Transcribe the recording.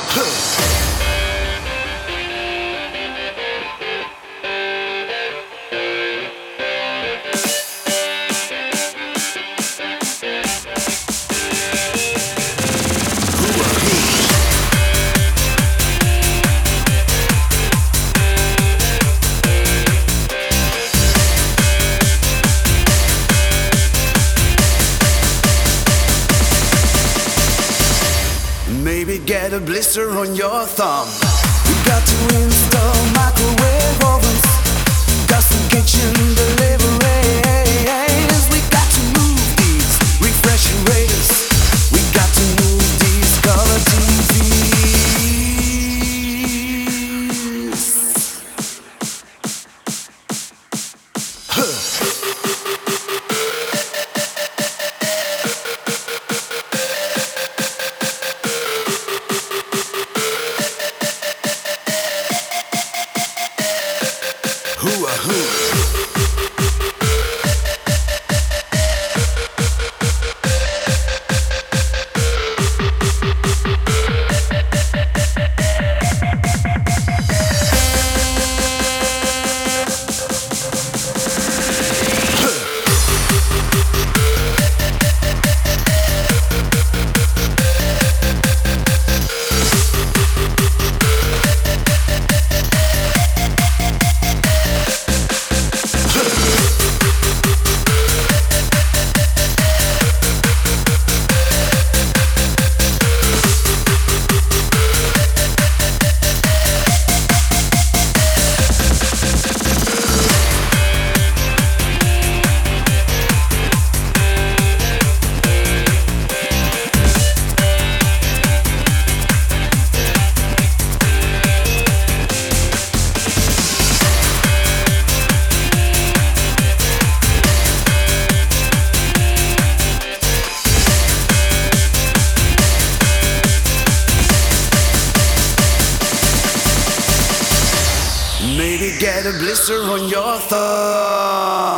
Maybe get a blister on your thumb. We got to install microwave ovens, custom kitchen deliveries. We got to move these refrigerators. We got to move these color TVs. Who? Maybe get a blister on your thumb.